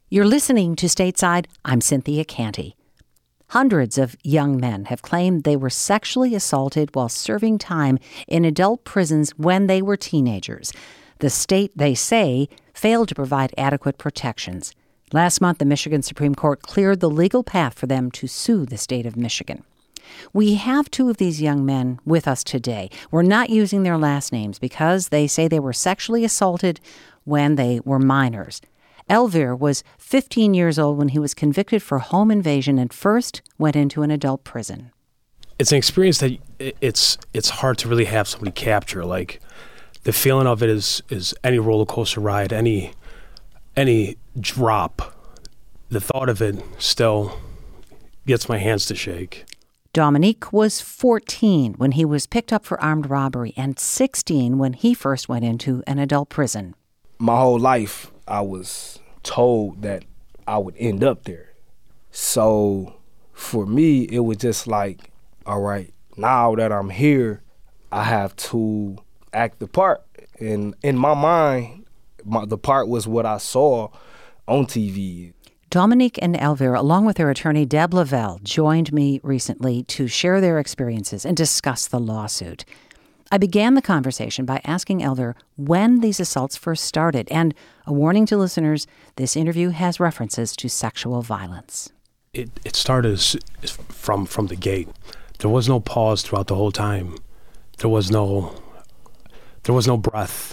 You're listening to Stateside. I'm Cynthia Canty. Hundreds of young men have claimed they were sexually assaulted while serving time in adult prisons when they were teenagers. The state, they say, failed to provide adequate protections. Last month, the Michigan Supreme Court cleared the legal path for them to sue the state of Michigan. We have two of these young men with us today. We're not using their last names because they say they were sexually assaulted when they were minors. Elvir was 15 years old when he was convicted for home invasion and first went into an adult prison. It's an experience that it's hard to really have somebody capture. Like, the feeling of it is any roller coaster ride, any drop. The thought of it still gets my hands to shake. Dominique was 14 when he was picked up for armed robbery and 16 when he first went into an adult prison. My whole life, I was told that I would end up there. So for me, it was just like, all right, now that I'm here, I have to act the part. And in my mind, the part was what I saw on TV. Dominique and Elvir, along with their attorney Deb Lavelle, joined me recently to share their experiences and discuss the lawsuit. I began the conversation by asking Elvir when these assaults first started, and a warning to listeners, this interview has references to sexual violence. It started from the gate. There was no pause throughout the whole time. There was no breath.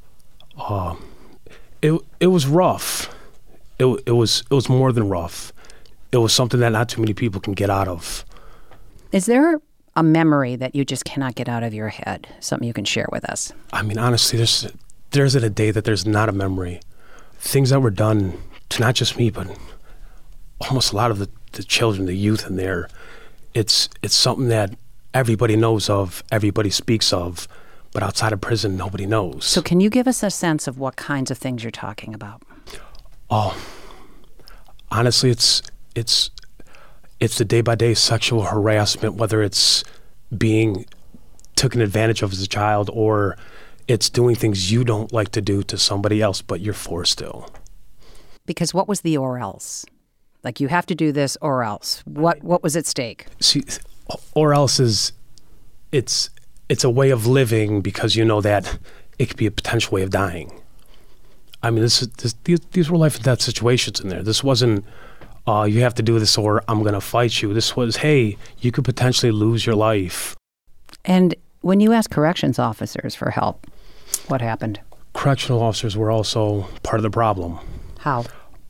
It was rough. It was more than rough. It was something that not too many people can get out of. Is there a memory that you just cannot get out of your head, something you can share with us? I mean, honestly, there's a day that there's not a memory. Things that were done to not just me, but almost a lot of the children, the youth in there. It's something that everybody knows of, everybody speaks of, but outside of prison, nobody knows. So can you give us a sense of what kinds of things you're talking about? Oh, honestly, it's the day-by-day sexual harassment, whether it's being taken advantage of as a child or it's doing things you don't like to do to somebody else, but you're forced to. Because what was the or else? Like, you have to do this or else. What was at stake? See, or else it's a way of living because you know that it could be a potential way of dying. I mean, these were life and death situations in there. This wasn't, you have to do this or I'm going to fight you. This was, hey, you could potentially lose your life. And when you asked corrections officers for help, what happened? Correctional officers were also part of the problem. How?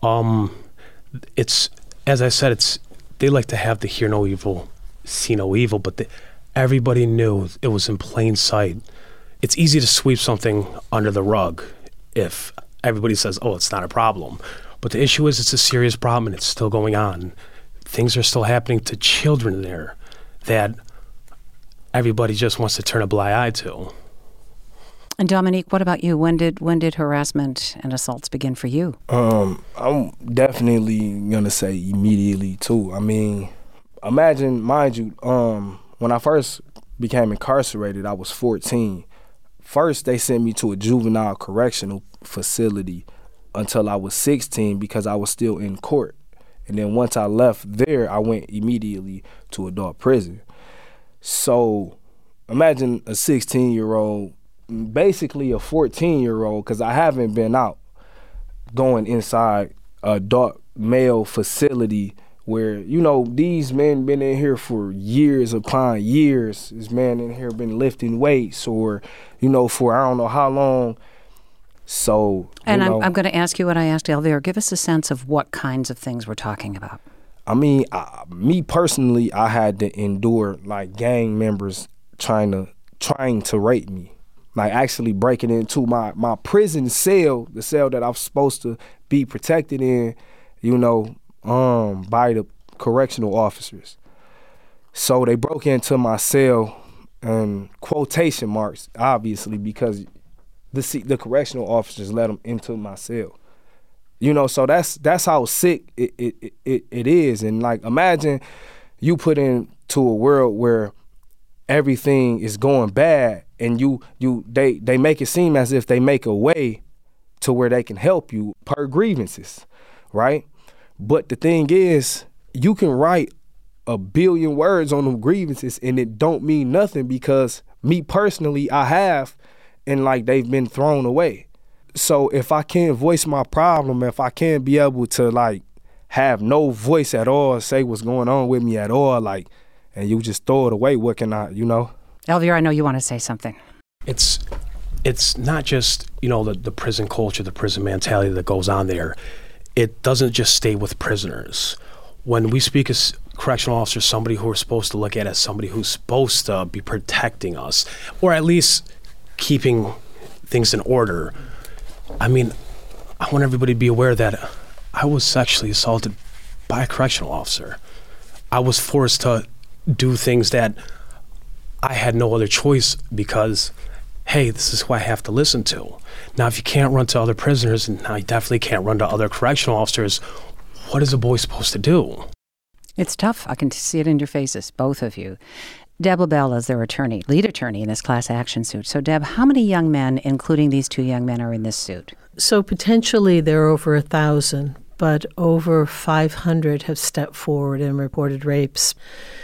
It's, as I said, they like to have the hear no evil, see no evil, but everybody knew it was in plain sight. It's easy to sweep something under the rug if everybody says, oh, it's not a problem. But the issue is it's a serious problem and it's still going on. Things are still happening to children there that everybody just wants to turn a blind eye to. And Dominique, what about you? When did harassment and assaults begin for you? I'm definitely going to say immediately, too. I mean, imagine, mind you, when I first became incarcerated, I was 14. First, they sent me to a juvenile correctional facility until I was 16 because I was still in court. And then once I left there, I went immediately to adult prison. So imagine a 16-year-old, basically a 14-year-old, because I haven't been out, going inside a adult male facility where, you know, these men been in here for years upon years. This man in here been lifting weights or, you know, for I don't know how long. So, and I'm going to ask you what I asked Elvir. Give us a sense of what kinds of things we're talking about. I mean, me personally, I had to endure like gang members trying to rape me, like actually breaking into my prison cell, the cell that I'm supposed to be protected in, you know, by the correctional officers. So they broke into my cell, and quotation marks, obviously, because the correctional officers let them into my cell. You know, so that's how sick it is. And like, imagine you put into a world where everything is going bad, and they make it seem as if they make a way to where they can help you per grievances, right? But the thing is, you can write a billion words on them grievances and it don't mean nothing, because me personally, I have, and like they've been thrown away. So if I can't voice my problem, if I can't be able to like have no voice at all, say what's going on with me at all, like, and you just throw it away, what can I, Elvira, I know you want to say something. It's not just, the prison culture, the prison mentality that goes on there. It doesn't just stay with prisoners. When we speak as correctional officers, somebody who we're supposed to look at as somebody who's supposed to be protecting us, or at least keeping things in order. I mean, I want everybody to be aware that I was sexually assaulted by a correctional officer. I was forced to do things that I had no other choice because, hey, this is who I have to listen to. Now, if you can't run to other prisoners, and now you definitely can't run to other correctional officers, what is a boy supposed to do? It's tough. I can see it in your faces, both of you. Deb LaBelle is their lead attorney in this class action suit. So, Deb, how many young men, including these two young men, are in this suit? So potentially there are over 1,000, but over 500 have stepped forward and reported rapes.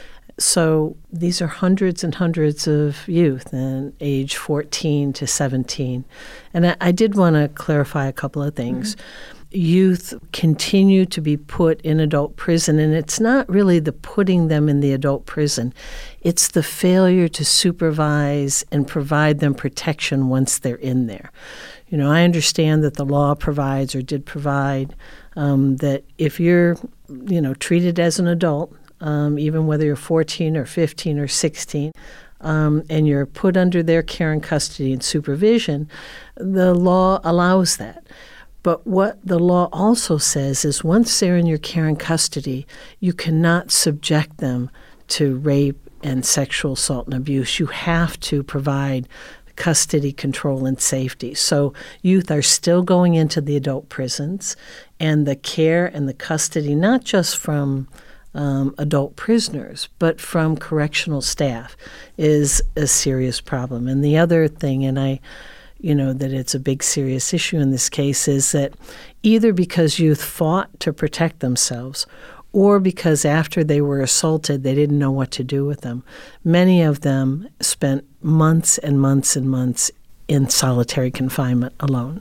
So these are hundreds and hundreds of youth in age 14 to 17. And I did want to clarify a couple of things. Mm-hmm. Youth continue to be put in adult prison, and it's not really the putting them in the adult prison. It's the failure to supervise and provide them protection once they're in there. I understand that the law provides or did provide that if you're, treated as an adult, even whether you're 14 or 15 or 16, and you're put under their care and custody and supervision, the law allows that. But what the law also says is once they're in your care and custody, you cannot subject them to rape and sexual assault and abuse. You have to provide custody, control, and safety. So youth are still going into the adult prisons, and the care and the custody, not just from adult prisoners, but from correctional staff, is a serious problem. And the other thing, and that it's a big serious issue in this case, is that either because youth fought to protect themselves or because after they were assaulted, they didn't know what to do with them. Many of them spent months and months and months in solitary confinement alone.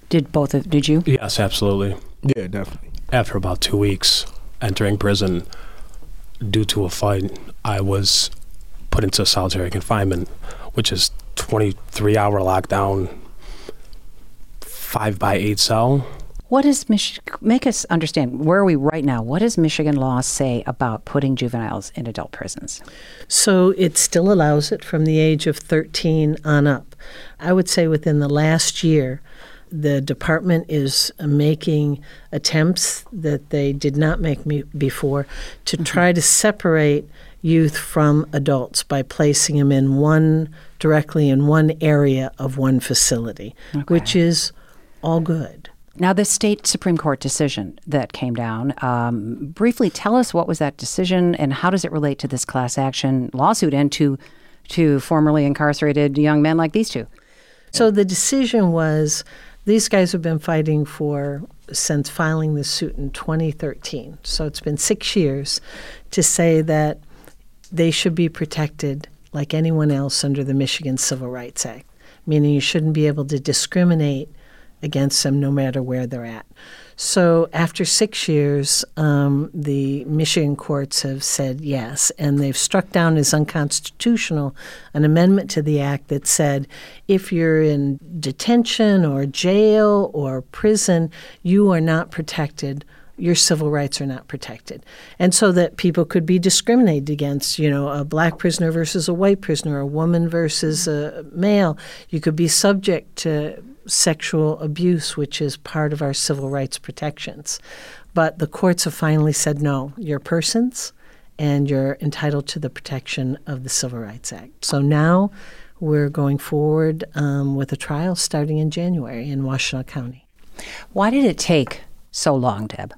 Did you? Yes, absolutely. Yeah, definitely. After about 2 weeks entering prison due to a fight, I was put into solitary confinement, which is 23-hour lockdown, 5x8 cell. What does make us understand, where are we right now? What does Michigan law say about putting juveniles in adult prisons? So it still allows it from the age of 13 on up. I would say within the last year, the department is making attempts that they did not make before to try to separate youth from adults by placing them directly in one area of one facility, which is all good. Now, the state Supreme Court decision that came down, briefly tell us what was that decision and how does it relate to this class action lawsuit and to formerly incarcerated young men like these two? So the decision was these guys have been fighting since filing this suit in 2013. So it's been 6 years to say that they should be protected like anyone else under the Michigan Civil Rights Act, meaning you shouldn't be able to discriminate against them no matter where they're at. So after 6 years, the Michigan courts have said yes, and they've struck down as unconstitutional an amendment to the act that said if you're in detention or jail or prison, you are not protected. Your civil rights are not protected. And so that people could be discriminated against, a black prisoner versus a white prisoner, a woman versus a male. You could be subject to sexual abuse, which is part of our civil rights protections. But the courts have finally said, no, you're persons and you're entitled to the protection of the Civil Rights Act. So now we're going forward with a trial starting in January in Washtenaw County. Why did it take so long, Deb?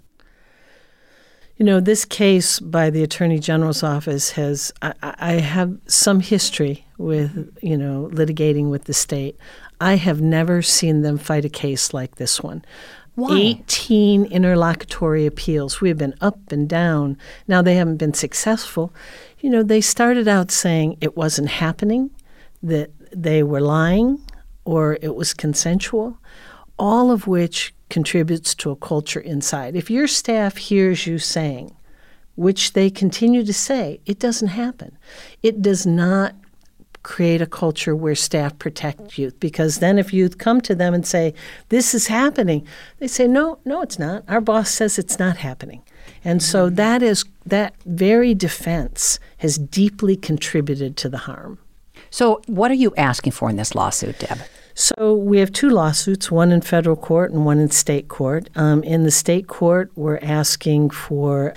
This case by the Attorney General's office I have some history with, litigating with the state. I have never seen them fight a case like this one. Why? 18 interlocutory appeals. We have been up and down. Now, they haven't been successful. You know, they started out saying it wasn't happening, that they were lying, or it was consensual, all of which contributes to a culture inside. If your staff hears you saying, which they continue to say, it doesn't happen. It does not create a culture where staff protect youth, because then if youth come to them and say, this is happening, they say, no, it's not. Our boss says it's not happening. And so that very defense has deeply contributed to the harm. So what are you asking for in this lawsuit, Deb? So we have 2 lawsuits, one in federal court and one in state court. In the state court, we're asking for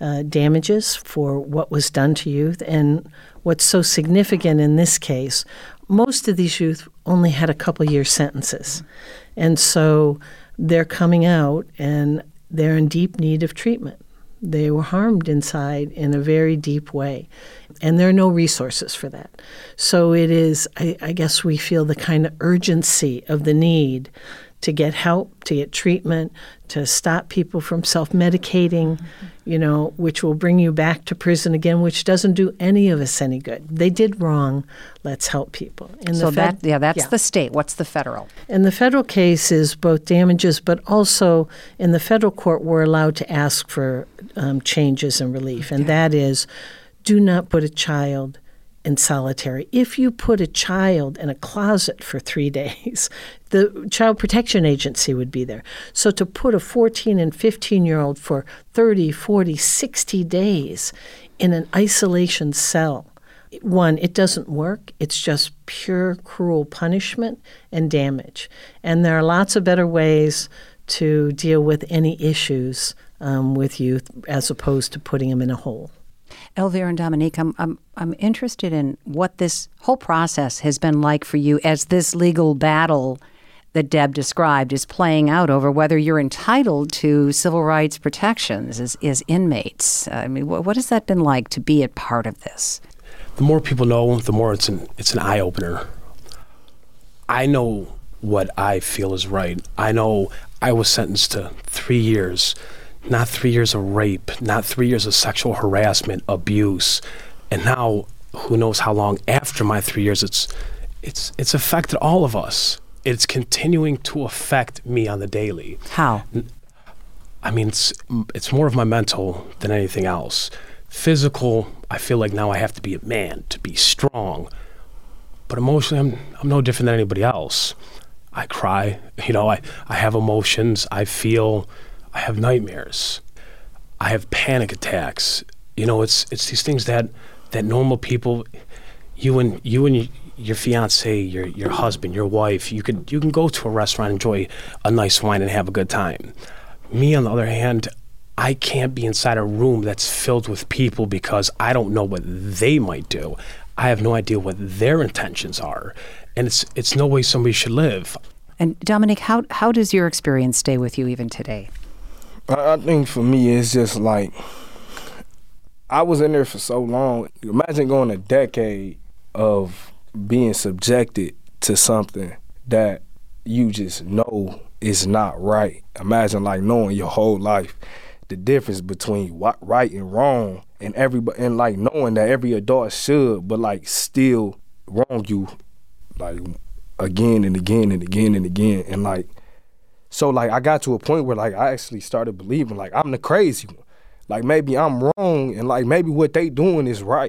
damages for what was done to youth. And what's so significant in this case, most of these youth only had a couple year sentences. And so they're coming out and they're in deep need of treatment. They were harmed inside in a very deep way, and there are no resources for that. So it is, I guess we feel the kind of urgency of the need to get help, to get treatment, to stop people from self-medicating, you know, which will bring you back to prison again, which doesn't do any of us any good. They did wrong. Let's help people. That's the state. What's the federal? And the federal case is both damages, but also in the federal court, we're allowed to ask for changes and relief. And that is, do not put a child in solitary. If you put a child in a closet for 3 days, the Child Protection Agency would be there. So to put a 14 and 15-year-old for 30, 40, 60 days in an isolation cell, one, it doesn't work. It's just pure cruel punishment and damage. And there are lots of better ways to deal with any issues with youth as opposed to putting them in a hole. Elvira and Dominique, I'm interested in what this whole process has been like for you as this legal battle that Deb described is playing out over whether you're entitled to civil rights protections as inmates. I mean, what has that been like to be a part of this? The more people know, the more it's an eye-opener. I know what I feel is right. I know I was sentenced to 3 years. Not 3 years of rape, not 3 years of sexual harassment, abuse, and now who knows how long after my 3 years. It's affected all of us. It's continuing to affect me on the daily. How? I mean, it's more of my mental than anything else. Physical, I feel like now I have to be a man to be strong, but emotionally, I'm no different than anybody else. I cry, I have emotions, I feel. I have nightmares. I have panic attacks. It's these things that normal people, you and your fiance, your husband, your wife, you can go to a restaurant, enjoy a nice wine, and have a good time. Me, on the other hand, I can't be inside a room that's filled with people because I don't know what they might do. I have no idea what their intentions are, and it's no way somebody should live. And Dominique, how does your experience stay with you even today? I think for me, it's just like, I was in there for so long. Imagine going a decade of being subjected to something that you just know is not right. Imagine like knowing your whole life the difference between right and wrong, and like knowing that every adult should, but like still wrong you like again and again and again and again, and like. So, like, I got to a point where, like, I actually started believing, like, I'm the crazy one. Like, maybe I'm wrong, and, like, maybe what they doing is right.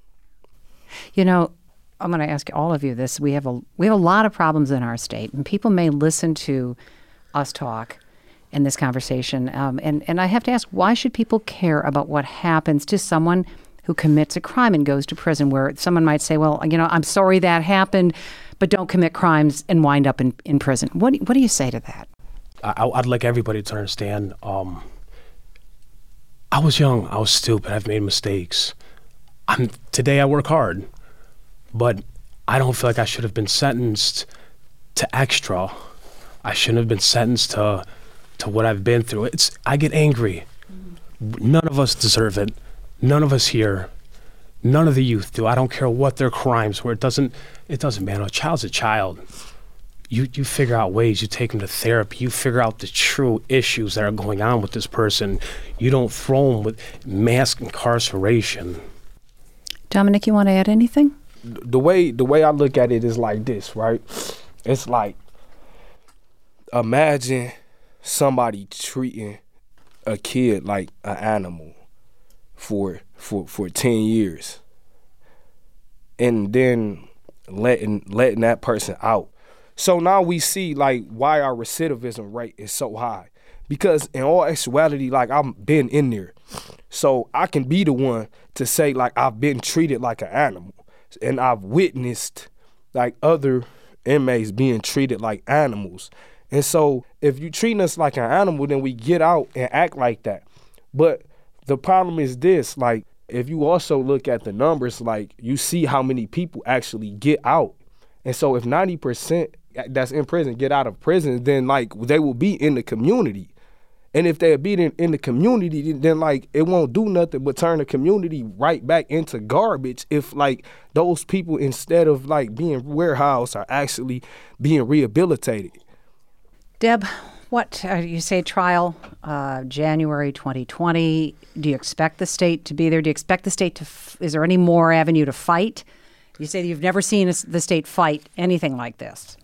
I'm going to ask all of you this. We have a lot of problems in our state, and people may listen to us talk in this conversation. And I have to ask, why should people care about what happens to someone who commits a crime and goes to prison, where someone might say, well, I'm sorry that happened, but don't commit crimes and wind up in prison. What do you say to that? I'd like everybody to understand, I was young, I was stupid, I've made mistakes. Today I work hard, but I don't feel like I should have been sentenced to extra. I shouldn't have been sentenced to what I've been through. I get angry. None of us deserve it. None of us here. None of the youth do. I don't care what their crimes were. It doesn't matter. A child's a child. you figure out ways. You take them to therapy. You figure out the true issues that are going on with this person. You don't throw them with mass incarceration. Dominic, you want to add anything? The way I look at it is like this, right? It's like, imagine somebody treating a kid like an animal for 10 years, and then letting that person out. So now we see like why our recidivism rate is so high, because in all actuality, like, I've been in there, so I can be the one to say like I've been treated like an animal, and I've witnessed like other inmates being treated like animals. And so if you treat us like an animal, then we get out and act like that. But the problem is this, like, if you also look at the numbers, like, you see how many people actually get out. And so if 90% that's in prison get out of prison, then like they will be in the community. And if they're being in the community, then like it won't do nothing but turn the community right back into garbage if like those people, instead of like being warehoused, are actually being rehabilitated. Deb, what you say trial January 2020? Do you expect the state to be there? Do you expect the state to? Is there any more avenue to fight? You say you've never seen the state fight anything like this.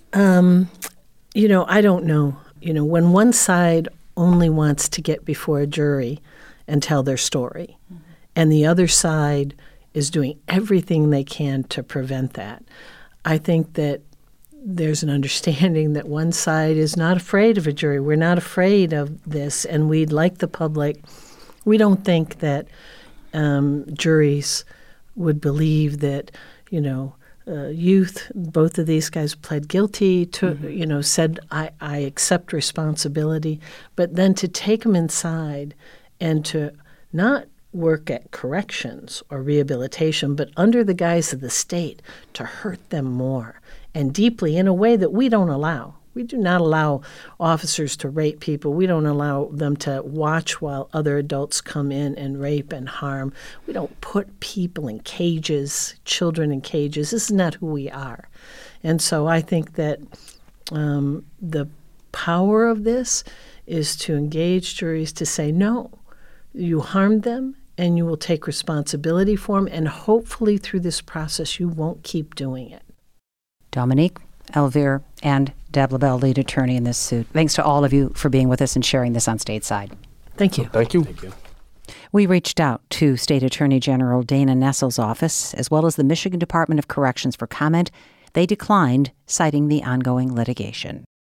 I don't know. When one side only wants to get before a jury and tell their story, and the other side is doing everything they can to prevent that, I think that there's an understanding that one side is not afraid of a jury. We're not afraid of this, and we'd like the public. We don't think that juries would believe that, youth, both of these guys pled guilty to, said, I accept responsibility. But then to take them inside and to not work at corrections or rehabilitation, but under the guise of the state, to hurt them more and deeply in a way that we don't allow. We do not allow officers to rape people. We don't allow them to watch while other adults come in and rape and harm. We don't put people in cages, children in cages. This is not who we are. And so I think that the power of this is to engage juries to say, no, you harmed them and you will take responsibility for them, and hopefully through this process you won't keep doing it. Dominique, Elvire, and Deb LaBelle, lead attorney in this suit. Thanks to all of you for being with us and sharing this on Stateside. Thank you. Thank you. Thank you. We reached out to State Attorney General Dana Nessel's office, as well as the Michigan Department of Corrections, for comment. They declined, citing the ongoing litigation.